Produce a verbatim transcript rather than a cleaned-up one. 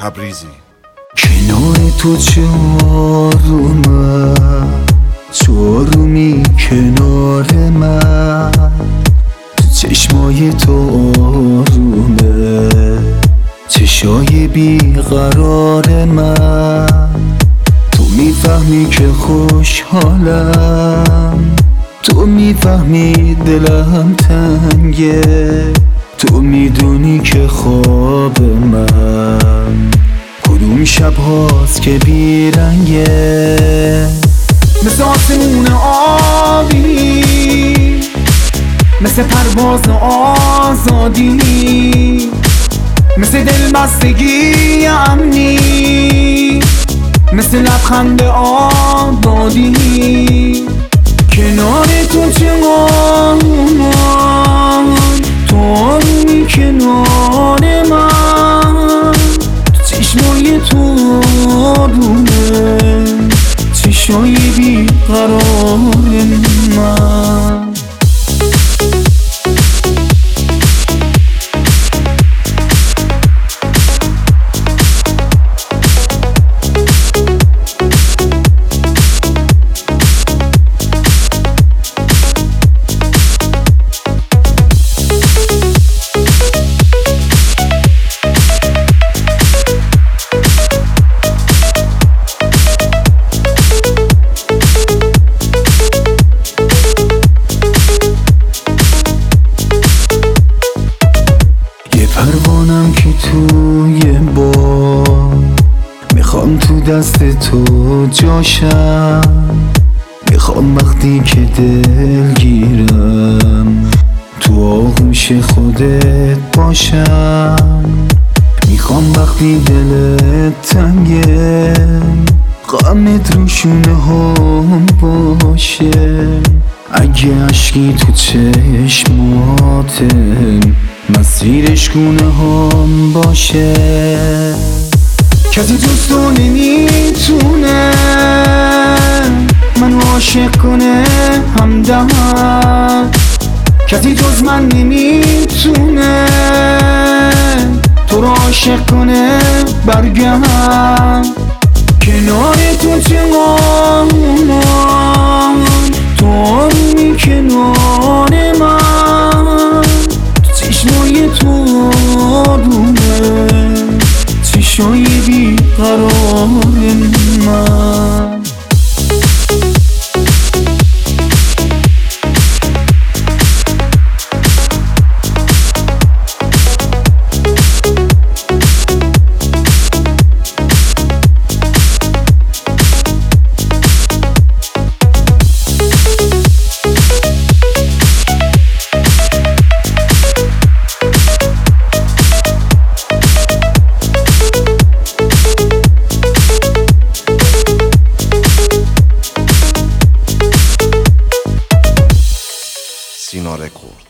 تبریزی. کنار تو چه آرومه، چه آرومی کنار من، تو چشمای تو آرومه، چشای بیقرار من. تو میفهمی که خوشحالم، تو میفهمی دلم تنگه، تو میدونی که خواب من کدوم شب هاست که بیرنگه. مثل آسمون آبی، مثل پرواز آزادی، مثل دلبستگی امنی، مثل لبخند آبادی. کنار تو چه آرومم، تو آرومی کنار من، تو چشمای تو آرومه، چشای بیقرار من. پروانم که توی باد، میخوام تو دست تو جاشم، میخوام وقتی که دل گیرم تو آغوش خودت باشم، میخوام وقتی دلت تنگه غمت رو شونه هم باشه، اگه عشقی تو چشماته مسیرش گونه هم باشه. کسی جز تو نمیتونه منو عاشق کنه همدم، کسی جز من نمیتونه تو رو عاشق کنه برگم. کنار تو چه آرومم، تو آرومی کنار من، چشمای تو آرومه، چشای بیقرار من. سینا رکورد.